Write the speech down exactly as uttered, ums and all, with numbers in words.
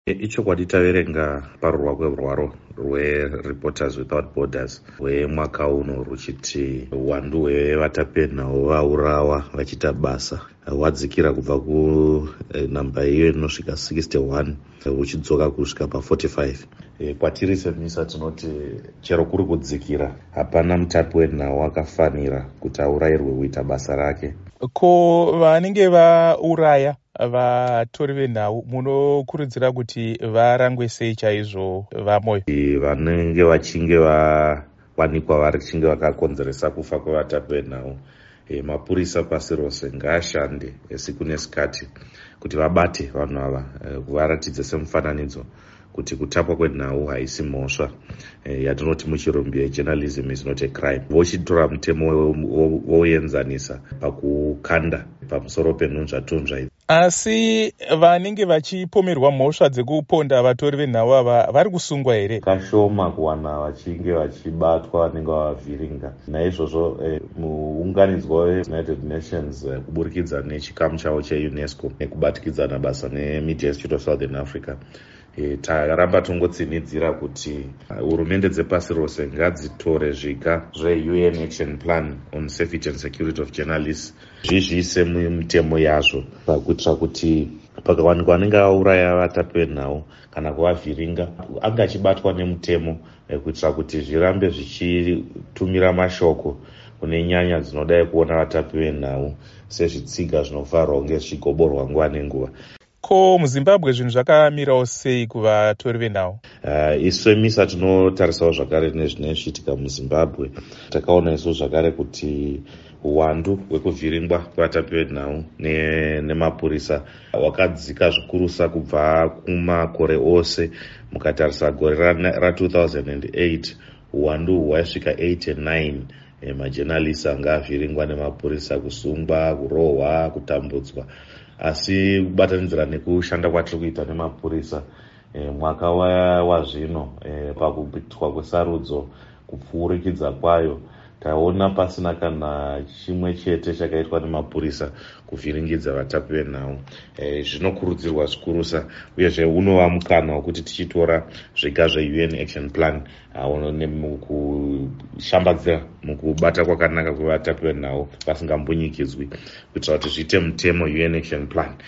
Ichokwadi taverenga parurwa kwerwaro rweReporters Without Borders rwemwaka uno ruchiti uwandu hwevatapenhau vaurawa vachiita basa hwadzikira kubva kunhamba iyo inosvika sixty-one huchidzoka kusvika paforty-five. Kwatiri semisa tinoti chero kuri kudzikira hapana mutapi wenhau akafanira kuti aurayirwe kuita basa rake. Ko vanenge vauraya vatori venhau munokurudzira kuti varangwe sei chaizvo vamoyo? Vanenge vachinge vawanikwa vachinge vakakonzeresa kufa kwevatapi venhau, e, mapurisa pasi rose ngaashande siku nesikati kuti vabate vanhu ava, e, kuvaratidze semufananidzo kuti kutapwa kwenhau haisi mhosva, e, yatinoti muchirungu yejournalism is not a crime. Vochitora mutemo voenzanisa pakukanda pamusoro penhunzvatunzva idzi. Asi vanenge vachipomerwa mhosva dzekuponda vatori venhau ava vari kusungwa here? Kashoma kuwana vachinge vachibatwa vanenge vavavhiringa. Naizvozvo eh, muunganidzwa weUnited Nations eh, kuburikidza nechikamu chavo cheunesco nekubatikidzana basa neMedia Institute of Southern Africa, E, taramba tongotsinidzira kuti hurumende uh, dzepasi rose ngadzitore zviga zve-U N Action Plan on Safety and Security of Journalists zvizviise mutemo yazvo pakuitira kuti pakawanikwa anenge auraya vatapi venhau kana kuvavhiringa anga achibatwa nemutemo, e, kuitira kuti zvirambe zvichitumira mashoko kune nyanya dzinodai kuona vatapi venhau sezvitsiga zvinofanirwa kunge zvichigoborwa nguva nenguva. Ko muZimbabwe zvinhu zvakamirawo sei kuvatori venhau? Uh, isu emisa tinotarisawo zvakare nezvine zvichiitika muZimbabwe. Takaona isu zvakare kuti uwandu hwekuvhiringwa kwevatapi venhau ne, nemapurisa hwakadzika zvikurusa kubva kumakore ose. Mukatarisa gore ra two thousand eight uwandu hwaisvika eighty-nine. E, majournalists anga avhiringwa nemapurisa, kusungwa, kurohwa, kutambudzwa. Asi kubatanidzira nekushanda kwatiri kuita nemapurisa, e, mwaka wazvino e, pakuitwa kwesarudzo kupfuurikidza kwayo taona pasina kana chimwe chete chakaitwa nemapurisa kuvhiringidza vatapi venhau. E, zvinokurudzirwa zvikurusa uyezve unova mukana wekuti tichitora zviga zve-U N Action Plan mukushambadzira mukubata kwakanaka kwevatapi venhau vasingambunyikidzwi kuitira kuti zviite mutemo U N Action Plan.